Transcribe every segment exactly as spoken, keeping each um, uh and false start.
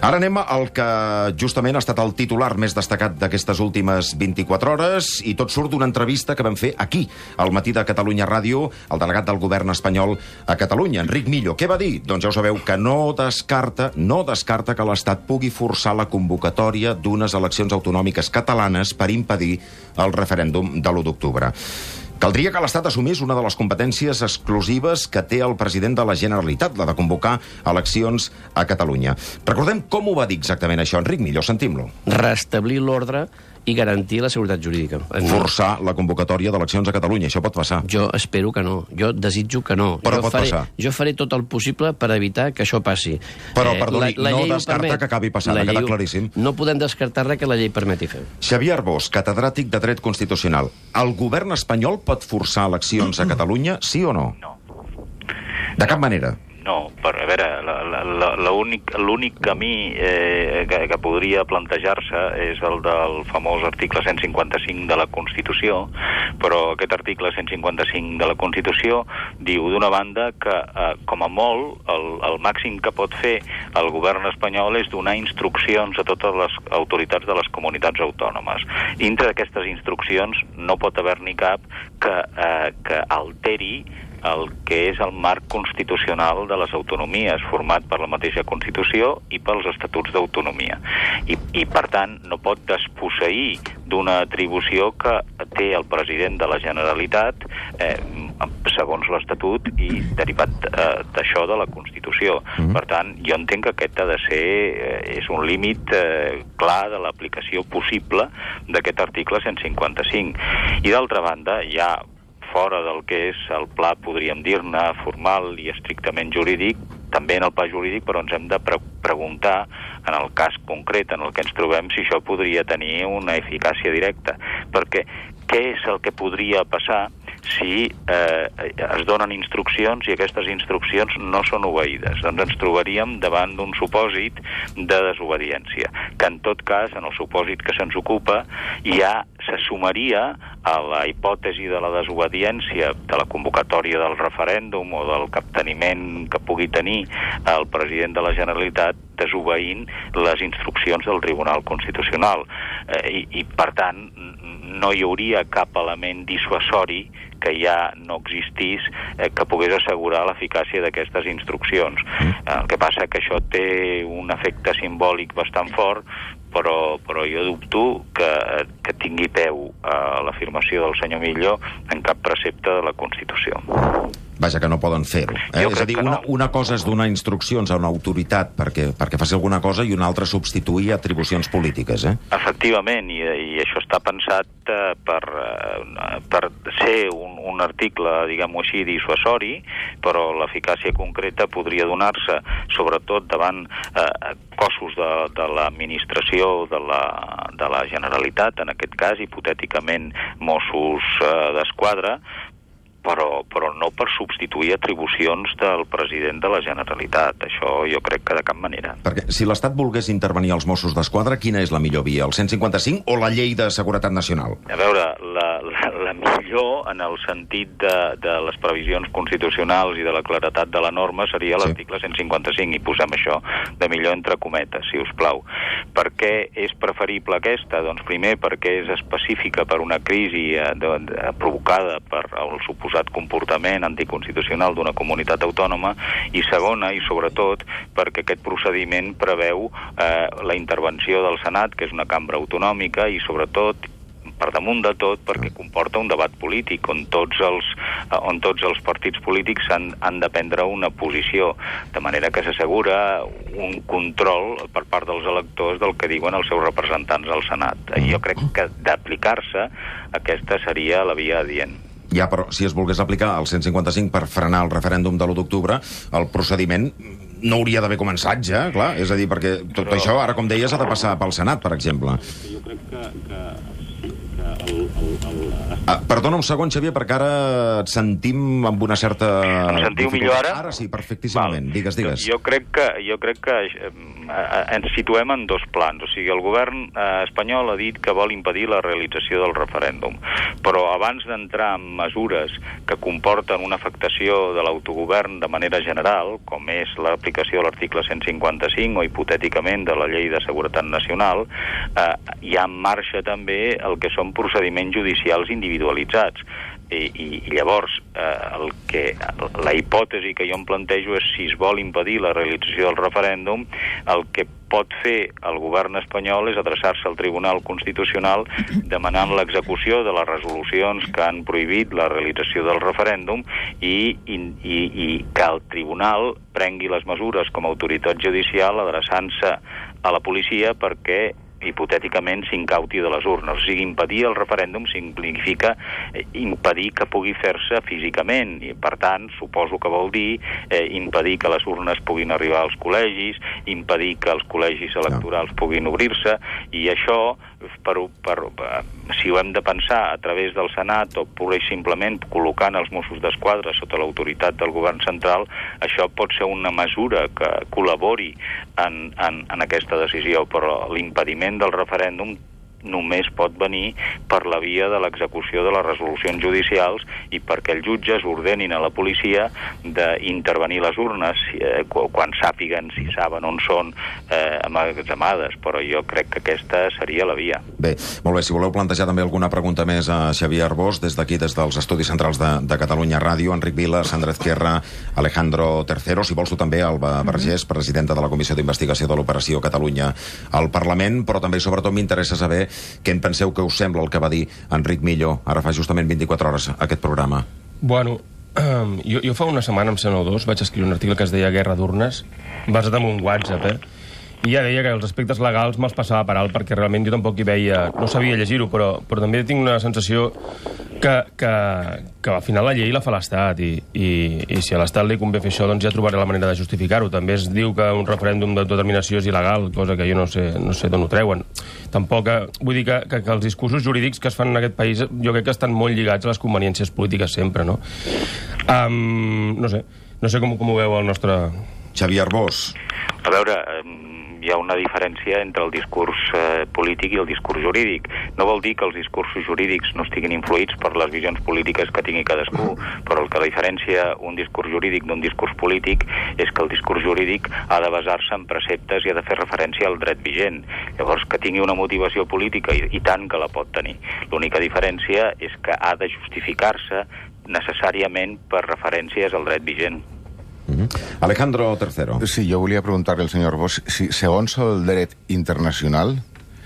Ara anem al que justament ha estat el titular més destacat d'aquestes últimes vint-i-quatre hores, i tot surt d'una entrevista que vam fer aquí, al Matí de Catalunya Ràdio, el delegat del govern espanyol a Catalunya, Enric Millo. Què va dir? Doncs ja ho sabeu, que no descarta, no descarta que l'Estat pugui forçar la convocatòria d'unes eleccions autonòmiques catalanes per impedir el referèndum de l'u d'octubre. Caldria que l'Estat assumís una de les competències exclusives que té el president de la Generalitat, la de convocar eleccions a Catalunya. Recordem com ho va dir exactament això, Enric Millo, sentim-lo. Restablir l'ordre i garantir la seguretat jurídica. Forçar la convocatòria d'eleccions a Catalunya, això pot passar. Jo espero que no, jo desitjo que no. Però jo pot faré, passar. Jo faré tot el possible per evitar que això passi. Però, eh, perdoni, la, la no descarta que acabi passant, ha quedat claríssim. No podem descartar res que la llei permeti fer. Xavier Arbós, catedràtic de Dret Constitucional. El govern espanyol pot forçar eleccions a Catalunya, sí o no? No. De cap manera. No, per, a veure, l'únic camí eh, que, que podria plantejar-se és el del famós article cent cinquanta-cinc de la Constitució, però aquest article cent cinquanta-cinc de la Constitució diu, d'una banda, que eh, com a molt, el, el màxim que pot fer el govern espanyol és donar instruccions a totes les autoritats de les comunitats autònomes. Dintre d'aquestes instruccions no pot haver-n'hi cap que, eh, que alteri el que és el marc constitucional de les autonomies, format per la mateixa Constitució i pels Estatuts d'Autonomia. I, i per tant, no pot desposseir d'una atribució que té el president de la Generalitat eh, segons l'Estatut i derivat eh, d'això de la Constitució. Mm-hmm. Per tant, jo entenc que aquest ha de ser eh, és un límit eh, clar de l'aplicació possible d'aquest article cent cinquanta-cinc. I d'altra banda, hi ha fora del que és el pla, podríem dir-ne, formal i estrictament jurídic, també en el pla jurídic, però ens hem de pre preguntar, en el cas concret en el que ens trobem, si això podria tenir una eficàcia directa. Perquè què és el que podria passar si eh, es donen instruccions i aquestes instruccions no són obeïdes? Doncs ens trobaríem davant d'un supòsit de desobediència, que en tot cas, en el supòsit que se'ns ocupa, ja se sumaria a la hipòtesi de la desobediència de la convocatòria del referèndum o del capteniment que pugui tenir el president de la Generalitat desobeint les instruccions del Tribunal Constitucional. Eh, i, i, per tant, no hi hauria cap element dissuasori que ja no existís eh, que pogués assegurar l'eficàcia d'aquestes instruccions. Mm. El que passa que això té un efecte simbòlic bastant fort, però, però jo dubto que, que tingui peu a l'afirmació del senyor Millo en cap precepte de la Constitució. Vaja, que no poden fer-ho. Eh? És a dir, una, una cosa és donar instruccions a una autoritat perquè, perquè faci alguna cosa i una altra substituir atribucions polítiques, eh? Efectivament, i, i això està pensat eh, per, eh, per ser un, un article, diguem-ho així, dissuasori, però l'eficàcia concreta podria donar-se sobretot davant eh, cossos de, de l'administració de la, de la Generalitat, en aquest cas, hipotèticament Mossos eh, d'Esquadra, però, però no per substituir atribucions del president de la Generalitat. Això jo crec que de cap manera. Perquè si l'Estat volgués intervenir als Mossos d'Esquadra, quina és la millor via? El cent cinquanta-cinc o la llei de seguretat nacional? A veure, la, la, la millor en el sentit de, de les previsions constitucionals i de la claretat de la norma seria l'article cent cinquanta-cinc, i posem això de millor entre cometes, si us plau. Per què és preferible aquesta? Doncs primer perquè és específica per una crisi eh, de, de, provocada per el suposat comportament anticonstitucional d'una comunitat autònoma, i segona, i sobretot, perquè aquest procediment preveu eh, la intervenció del Senat, que és una cambra autonòmica, i sobretot, per damunt de tot, perquè comporta un debat polític on tots els, on tots els partits polítics han, han de prendre una posició, de manera que s'assegura un control per part dels electors del que diuen els seus representants al Senat. Jo crec que d'aplicar-se aquesta seria la via adient. Ja, però si es volgués aplicar el cent cinquanta-cinc per frenar el referèndum de l'u d'octubre, el procediment no hauria d'haver començat ja, clar. És a dir, perquè tot però... això, ara com deies, ha de passar pel Senat, per exemple. Jo crec que, que, que el, el, el, Ah, perdona un segon, Xavier, perquè ara et sentim amb una certa... Em sentiu millor ara? Ara sí, perfectíssimament. Val. Digues, digues. Jo, jo crec que, jo crec que eh, ens situem en dos plans. O sigui, el govern eh, espanyol ha dit que vol impedir la realització del referèndum. Però abans d'entrar en mesures que comporten una afectació de l'autogovern de manera general, com és l'aplicació de l'article cent cinquanta-cinc o hipotèticament de la llei de seguretat nacional, eh, hi ha en marxa també el que són procediments judicials individuals individualitzats. I, i, i llavors eh, el que, la hipòtesi que jo em plantejo és si es vol impedir la realització del referèndum, el que pot fer el govern espanyol és adreçar-se al Tribunal Constitucional demanant l'execució de les resolucions que han prohibit la realització del referèndum i, i, i, i que el Tribunal prengui les mesures com a autoritat judicial adreçant-se a la policia perquè hipotèticament s'incauti de les urnes. O sigui, impedir el referèndum significa impedir que pugui fer-se físicament i, per tant, suposo que vol dir eh, impedir que les urnes puguin arribar als col·legis, impedir que els col·legis electorals puguin obrir-se, i això, per, per, si ho hem de pensar a través del Senat o pura i simplement col·locant els Mossos d'Esquadra sota l'autoritat del govern central, això pot ser una mesura que col·labori en, en, en aquesta decisió, però l'impediment del referèndum només pot venir per la via de l'execució de les resolucions judicials i perquè els jutges ordenin a la policia d'intervenir les urnes eh, quan sàpiguen, si saben on són eh, emmagatzemades, però jo crec que aquesta seria la via. Bé, molt bé, si voleu plantejar també alguna pregunta més a Xavier Arbós, des d'aquí, des dels estudis centrals de, de Catalunya Ràdio, Enric Vila, Sandra Ezquerra, Alejandro Tercero, si vols tu també, Alba Vergés, presidenta de la Comissió d'Investigació de l'Operació Catalunya al Parlament, però també, sobretot, m'interessa saber què en penseu, que us sembla el que va dir Enric Millo ara fa justament vint-i-quatre hores aquest programa. Bueno, um, jo, jo fa una setmana, em sembla o dos, vaig escriure un article que es deia Guerra d'urnes, basat en un WhatsApp, eh? I ja deia que els aspectes legals me'ls passava per alt, perquè realment jo tampoc hi veia... No sabia llegir-ho, però, però també tinc una sensació que, que, que al final la llei la fa l'Estat, i, i, i si a l'Estat li convé fer això, doncs ja trobaré la manera de justificar-ho. També es diu que un referèndum d'autodeterminació és il·legal, cosa que jo no sé, no sé d'on ho treuen. Tampoc, vull dir que, que, que els discursos jurídics que es fan en aquest país jo crec que estan molt lligats a les conveniències polítiques sempre, no? Um, no sé, no sé com, com ho veu el nostre... Xavier Arbós. A veure... Um... hi ha una diferència entre el discurs eh, polític i el discurs jurídic. No vol dir que els discursos jurídics no estiguin influïts per les visions polítiques que tingui cadascú, però el que la diferència un discurs jurídic d'un discurs polític és que el discurs jurídic ha de basar-se en preceptes i ha de fer referència al dret vigent. Llavors, que tingui una motivació política, i, i tant que la pot tenir. L'única diferència és que ha de justificar-se necessàriament per referències al dret vigent. Uh-huh. Alejandro Tercero. Sí, jo volia preguntar-li al senyor Arbós si, segons el dret internacional,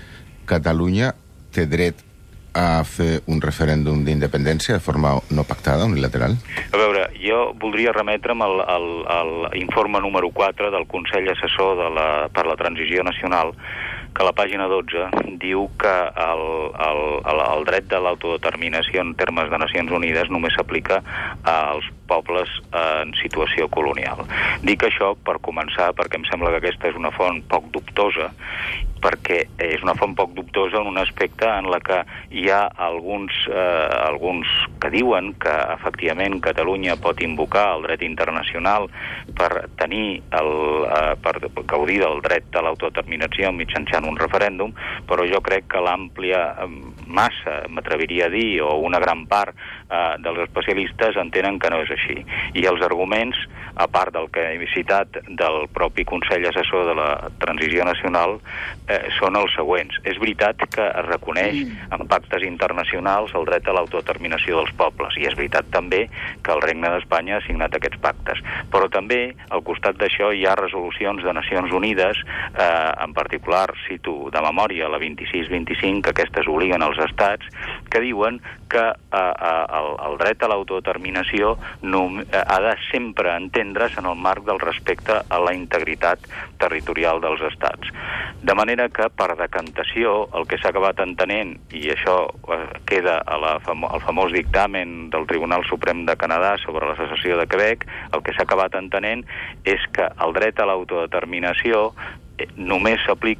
Catalunya té dret a fer un referèndum d'independència de forma no pactada, unilateral? A veure, jo voldria remetre'm al, al, al informe número quatre del Consell Assessor de la, per la Transició Nacional, que a la pàgina dotze diu que el, el, el, el dret de l'autodeterminació en termes de Nacions Unides només s'aplica als pobles en situació colonial. Dic això per començar perquè em sembla que aquesta és una font poc dubtosa, perquè és una font poc dubtosa en un aspecte en la que hi ha alguns, eh, alguns que diuen que efectivament Catalunya pot invocar el dret internacional per tenir el, eh, per gaudir del dret de l'autodeterminació mitjançant un referèndum, però jo crec que l'àmplia massa, m'atreviria a dir, o una gran part eh, dels especialistes entenen que no és així. I els arguments, a part del que he citat del propi Consell Assessor de la Transició Nacional, eh, són els següents. És veritat que es reconeix en pactes internacionals el dret a l'autodeterminació dels pobles, i és veritat també que el Regne d'Espanya ha signat aquests pactes. Però també, al costat d'això, hi ha resolucions de Nacions Unides, eh, en particular, cito de memòria, la vint-i-sis vint-i-cinc, que aquestes obliguen als estats, que diuen que eh, el, el dret a l'autodeterminació no, eh, ha de sempre entendre's en el marc del respecte a la integritat territorial dels estats. De manera que, per decantació, el que s'ha acabat entenent, i això eh, queda a la famo al famós dictamen del Tribunal Suprem de Canadà sobre la secessió de Quebec, el que s'ha acabat entenent és que el dret a l'autodeterminació eh, només s'aplica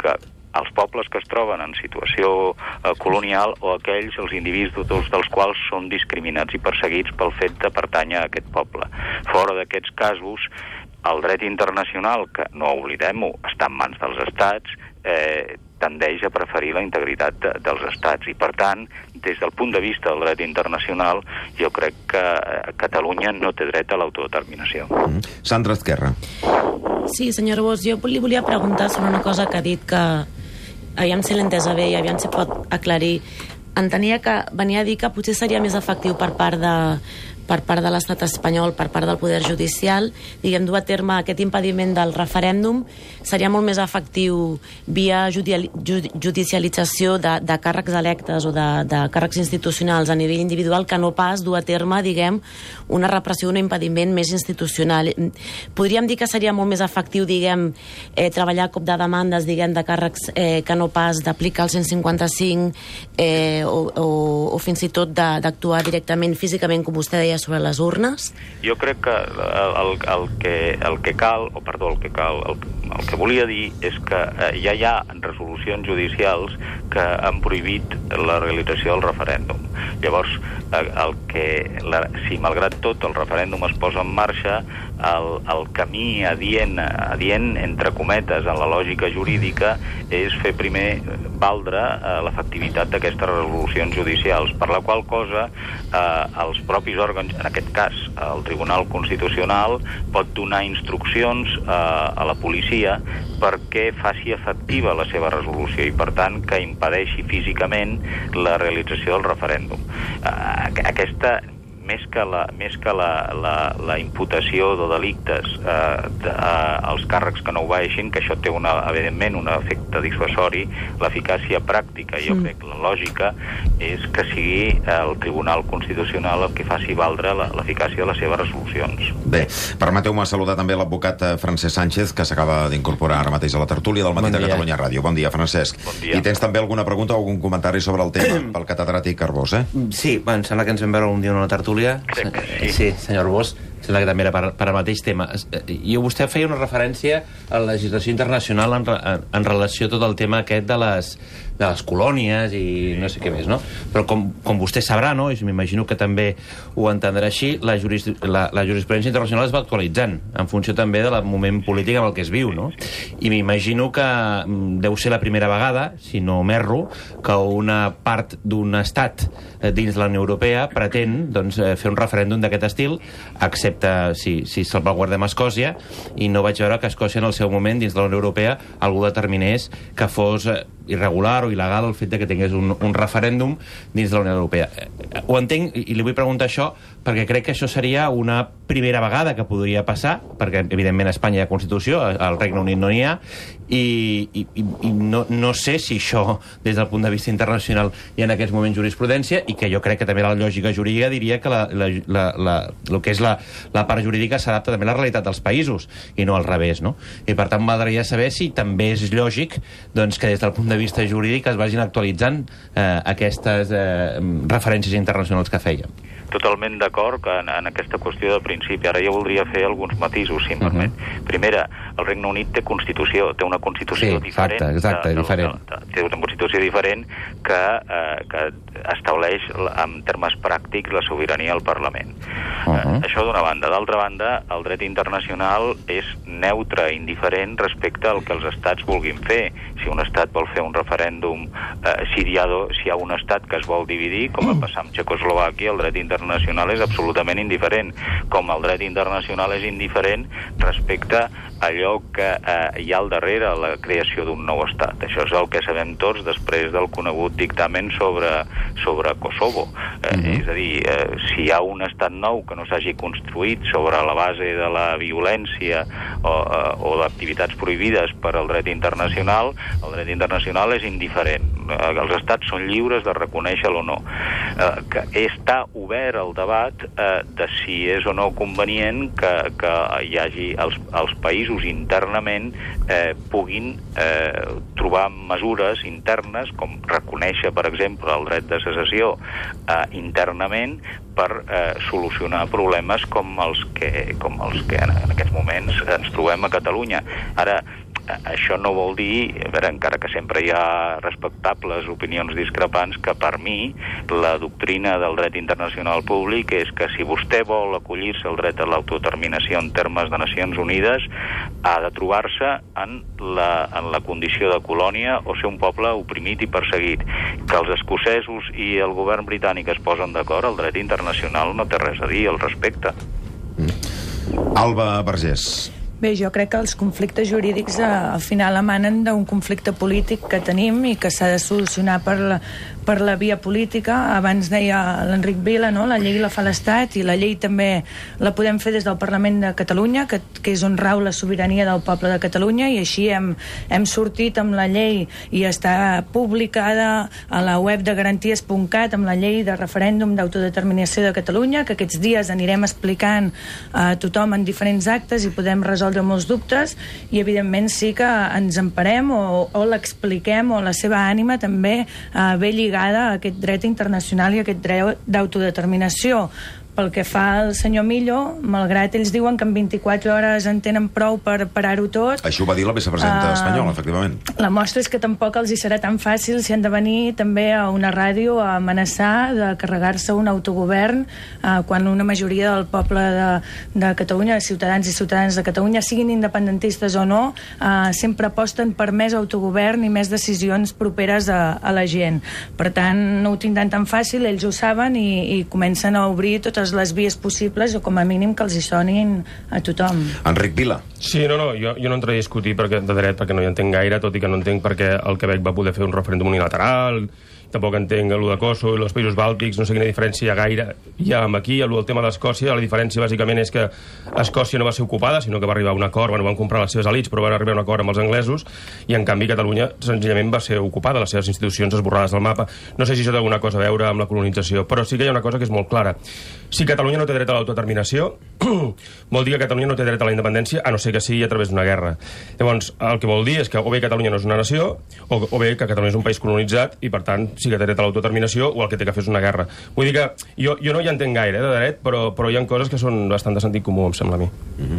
els pobles que es troben en situació eh, colonial o aquells, els individus dels quals són discriminats i perseguits pel fet de pertànyer a aquest poble. Fora d'aquests casos, el dret internacional, que no oblidem-ho, està en mans dels estats, eh, tendeix a preferir la integritat de, dels estats i, per tant, des del punt de vista del dret internacional, jo crec que Catalunya no té dret a l'autodeterminació. Mm. Sandra Esquerra. Sí, senyor Bosch, jo li volia preguntar sobre una cosa que ha dit que aviam si l'he entesa bé i aviam si pot aclarir. Entenia que venia a dir que potser seria més efectiu per part de per part de l'estat espanyol, per part del Poder Judicial, diguem, dur a terme aquest impediment del referèndum, seria molt més efectiu via judicialització de, de càrrecs electes o de, de càrrecs institucionals a nivell individual que no pas dur a terme, diguem, una repressió, un impediment més institucional. Podríem dir que seria molt més efectiu, diguem, eh, treballar a cop de demandes, diguem, de càrrecs eh, que no pas d'aplicar el cent cinquanta-cinc eh, o, o, o fins i tot d'actuar directament físicament, com vostè deia, sobre les urnes? Jo crec que el, el, que, el que cal, o perdó, el que cal, el, el que volia dir és que eh, ja hi ha resolucions judicials que han prohibit la realització del referèndum. Llavors, eh, el que, la, si malgrat tot el referèndum es posa en marxa, el, el camí adient, adient, entre cometes, en la lògica jurídica, és fer primer valdre eh, l'efectivitat d'aquestes resolucions judicials, per la qual cosa eh, els propis òrgans, en aquest cas el Tribunal Constitucional, pot donar instruccions eh, a la policia perquè faci efectiva la seva resolució i, per tant, que impedeixi físicament la realització del referèndum. Eh, aquesta més que la, més que la, la, la imputació de delictes eh, de, eh, als càrrecs que no obeeixin, que això té una, evidentment un efecte dissuasori, l'eficàcia pràctica, jo mm. crec que la lògica és que sigui el Tribunal Constitucional el que faci valdre l'eficàcia de les seves resolucions. Bé, permeteu-me saludar també l'advocat Francesc Sánchez, que s'acaba d'incorporar ara mateix a la tertúlia del Matí bon de Catalunya Ràdio. Bon dia, Francesc. Bon dia. I tens també alguna pregunta o algun comentari sobre el tema pel catedràtic Arbós, eh? Sí, bueno, em sembla que ens vam veure un dia en una tertúlia. Crec que sí. Sí, senyor Bosch, sembla que també era per, per al mateix tema. I vostè feia una referència a la legislació internacional en, en, en relació a tot el tema aquest de les, de les colònies i no sé què més, no? Però com, com vostè sabrà, no? I m'imagino que també ho entendrà així, la, juris, la, la jurisprudència internacional es va actualitzant en funció també del moment polític en el que es viu, no? I m'imagino que deu ser la primera vegada, si no m'erro, que una part d'un estat dins de la Unió Europea pretén doncs, fer un referèndum d'aquest estil, excepte si, si salvaguardem Escòcia, i no vaig veure que Escòcia en el seu moment dins de la Unió Europea algú determinés que fos irregular o il·legal el fet de que tingués un, un referèndum dins de la Unió Europea. Ho entenc i li vull preguntar això perquè crec que això seria una primera vegada que podria passar, perquè evidentment a Espanya hi ha Constitució, al Regne Unit no n'hi ha, i, i, i no, no sé si això des del punt de vista internacional hi ha en aquests moments jurisprudència, i que jo crec que també la lògica jurídica diria que la, la, la, la, el que és la, la part jurídica s'adapta també a la realitat dels països i no al revés, no? I per tant m'agradaria saber si també és lògic doncs, que des del punt de vista jurídic es vagin actualitzant eh, aquestes eh, referències internacionals que fèiem. Totalment d'acord en, en aquesta qüestió de principi. Ara jo voldria fer alguns matisos, si em permet. Uh -huh. Primera, el Regne Unit té Constitució, té una Constitució sí, diferent. Exacte, exacte, de, de, diferent. De, de, té una Constitució diferent que, eh, que estableix en termes pràctics la sobirania al Parlament. Uh -huh. eh, això d'una banda. D'altra banda, el dret internacional és neutre, indiferent respecte al que els estats vulguin fer. Si un estat vol fer un referèndum, eh, si, hi ha do, si hi ha un estat que es vol dividir, com va passar amb Txecoslovàquia, el dret internacional internacional és absolutament indiferent, com el dret internacional és indiferent respecte a allò que eh, hi ha al darrere, la creació d'un nou estat. Això és el que sabem tots després del conegut dictamen sobre, sobre Kosovo. Eh, uh-huh. És a dir, eh, si hi ha un estat nou que no s'hagi construït sobre la base de la violència o, eh, o d'activitats prohibides per al dret internacional, el dret internacional és indiferent. Eh, els estats són lliures de reconèixer-lo o no. Eh, que està obert el debat eh, de si és o no convenient que, que hi hagi els, els països internament eh, puguin eh, trobar mesures internes, com reconèixer, per exemple, el dret de secessió eh, internament per eh, solucionar problemes com els que, com els que en, en aquests moments ens trobem a Catalunya. Ara, això no vol dir, a veure, encara que sempre hi ha respectables opinions discrepants, que per mi la doctrina del dret internacional públic és que si vostè vol acollir-se al dret a l'autodeterminació en termes de Nacions Unides, ha de trobar-se en la, en la condició de colònia o ser un poble oprimit i perseguit. Que els escocesos i el govern britànic es posen d'acord, el dret internacional no té res a dir al respecte. Mm. Alba Vergés. Bé, jo crec que els conflictes jurídics eh, al final emanen d'un conflicte polític que tenim i que s'ha de solucionar per la, per la via política. Abans deia l'Enric Vila, no? La llei la fa l'Estat i la llei també la podem fer des del Parlament de Catalunya, que, que és on rau la sobirania del poble de Catalunya, i així hem, hem sortit amb la llei i està publicada a la web de garanties punt cat amb la llei de referèndum d'autodeterminació de Catalunya, que aquests dies anirem explicant a tothom en diferents actes i podem resoldre molts dubtes, i evidentment sí que ens emparem o, o l'expliquem, o la seva ànima també eh, ve lligada a aquest dret internacional i a aquest dret d'autodeterminació. Pel que fa al senyor Millo, malgrat ells diuen que en vint-i-quatre hores en tenen prou per parar-ho tot... Això ho va dir la vicepresidenta uh, espanyola, efectivament. La mostra és que tampoc els hi serà tan fàcil si han de venir també a una ràdio a amenaçar de carregar-se un autogovern uh, quan una majoria del poble de, de Catalunya, de ciutadans i ciutadanes de Catalunya, siguin independentistes o no, uh, sempre aposten per més autogovern i més decisions properes a, a la gent. Per tant, no ho tindran tan fàcil, ells ho saben, i, i comencen a obrir totes les vies possibles, o com a mínim que els hi sonin a tothom. Enric Vila. Sí, no, no, jo, jo no entraré a discutir perquè, de dret perquè no hi entenc gaire, tot i que no entenc perquè el Quebec va poder fer un referèndum unilateral, tampoc entenc el de Kosovo i els països bàltics, no sé quina diferència hi ha gaire hi ha amb aquí. El tema d'Escòcia, la diferència bàsicament és que Escòcia no va ser ocupada, sinó que va arribar a un acord, bueno, van comprar les seves elites, però van arribar a un acord amb els anglesos, i en canvi Catalunya senzillament va ser ocupada, les seves institucions esborrades del mapa. No sé si això té alguna cosa a veure amb la colonització, però sí que hi ha una cosa que és molt clara. Si Catalunya no té dret a l'autodeterminació, vol dir que Catalunya no té dret a la independència, a no ser que sigui a través d'una guerra. Llavors, el que vol dir és que o bé Catalunya no és una nació, o, o bé que Catalunya és un país colonitzat, i per tant sí que té dret a l'autodeterminació, o el que té que fer és una guerra. Vull dir que jo, jo no hi entenc gaire, eh, de dret, però, però hi ha coses que són bastant de sentit comú, em sembla a mi.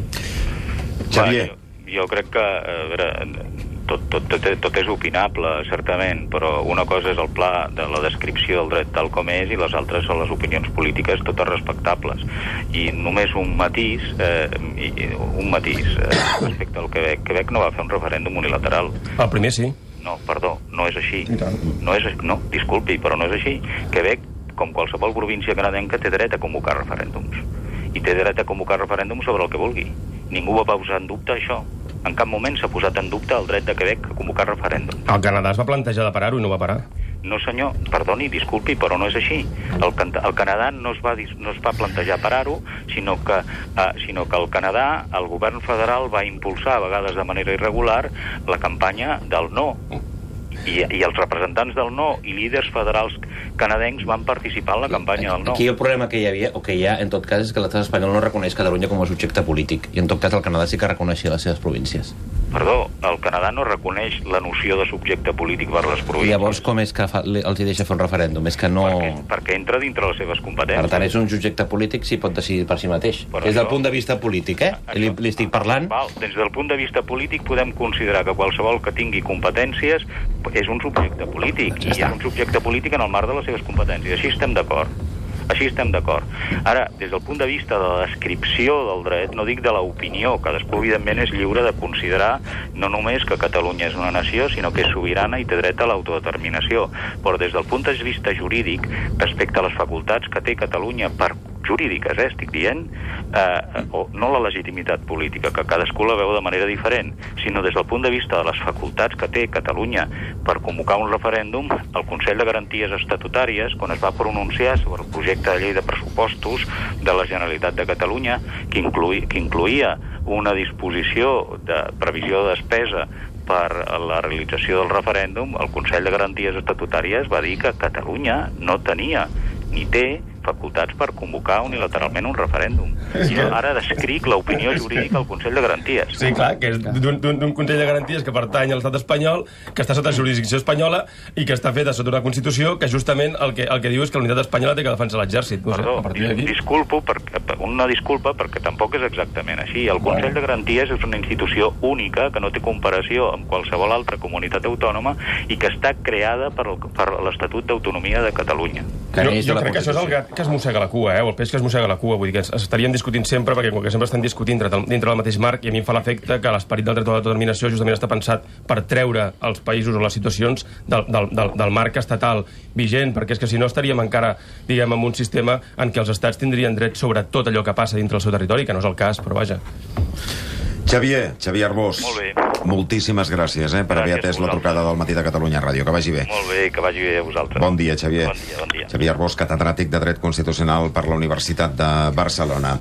Mm-hmm. Xavier. Jo, jo crec que a veure, tot, tot, tot, tot és opinable, certament, però una cosa és el pla de la descripció del dret tal com és, i les altres són les opinions polítiques, totes respectables. I només un matís, eh, un matís eh, respecte al Quebec. Quebec no va fer un referèndum unilateral. El primer sí. No, perdó, no és així. No, és, no, disculpi, però no és així. Quebec, com qualsevol província canadenca, té dret a convocar referèndums. I té dret a convocar referèndums sobre el que vulgui. Ningú va posar en dubte això. En cap moment s'ha posat en dubte el dret de Quebec a convocar referèndums. El Canadà es va plantejar de parar-ho i no va parar. No, senyor, perdoni, disculpi, però no és així. El, el Canadà no es va, no es va plantejar parar-ho, sinó que, eh, sinó que el Canadà, el govern federal, va impulsar, a vegades de manera irregular, la campanya del no. I, i els representants del no i líders federals canadencs van participar en la campanya del no. Aquí el problema que hi havia, o que hi ha, en tot cas, és que l'estat espanyol no reconeix Catalunya com a subjecte polític, i en tot cas el Canadà sí que reconeixia les seves províncies. Perdó, el Canadà no reconeix la noció de subjecte polític per les províncies. I llavors com és que fa, els hi deixa fer un referèndum? És que no... Perquè, perquè entra dintre les seves competències. Per tant, és un subjecte polític si pot decidir per si mateix. Però des del això... punt de vista polític, eh? Això... Li, li estic parlant... Val, des del punt de vista polític podem considerar que qualsevol que tingui competències és un subjecte polític, ja i és un subjecte polític en el marc de les seves competències. Així estem d'acord. Així estem d'acord. Ara, des del punt de vista de la descripció del dret, no dic de l'opinió, cadascú evidentment és lliure de considerar no només que Catalunya és una nació, sinó que és sobirana i té dret a l'autodeterminació. Però des del punt de vista jurídic, respecte a les facultats que té Catalunya per jurídiques, eh, estic dient, eh, o no la legitimitat política, que cadascú la veu de manera diferent, sinó des del punt de vista de les facultats que té Catalunya per convocar un referèndum, el Consell de Garanties Estatutàries, quan es va pronunciar sobre el projecte de llei de pressupostos de la Generalitat de Catalunya, que, inclui, que incluïa una disposició de previsió de despesa per la realització del referèndum, el Consell de Garanties Estatutàries va dir que Catalunya no tenia ni té facultats per convocar unilateralment un referèndum. Jo ara descric l'opinió jurídica al Consell de Garanties. Sí, clar, que és d'un Consell de Garanties que pertany a l'estat espanyol, que està sota jurisdicció espanyola i que està feta sota una Constitució que justament el que, el que diu és que la unitat espanyola té que defensar l'exèrcit. No sé, Perdó, a partir d'aquí... disculpo, perquè, una disculpa perquè tampoc és exactament així. El Consell de Garanties és una institució única que no té comparació amb qualsevol altra comunitat autònoma i que està creada per, per l'Estatut d'Autonomia de Catalunya. Jo, jo crec que això és el gat que es mossega la cua, eh? o el peix que es mossega la cua. Vull dir que estaríem discutint sempre, perquè com que sempre estan discutint dintre, dintre del mateix marc, i a mi em fa l'efecte que l'esperit del dret a l'autodeterminació justament està pensat per treure els països o les situacions del, del, del, del marc estatal vigent, perquè és que si no estaríem encara, diguem, en un sistema en què els estats tindrien dret sobre tot allò que passa dintre del seu territori, que no és el cas, però vaja. Xavier, Xavier Arbós, Molt bé. moltíssimes gràcies eh, per Gràcies haver atès la trucada del Matí de Catalunya Ràdio. Que vagi bé. Molt bé, que vagi bé a vosaltres. Bon dia, Xavier. Bon dia, bon dia. Xavier Arbós, catedràtic de Dret Constitucional per la Universitat de Barcelona.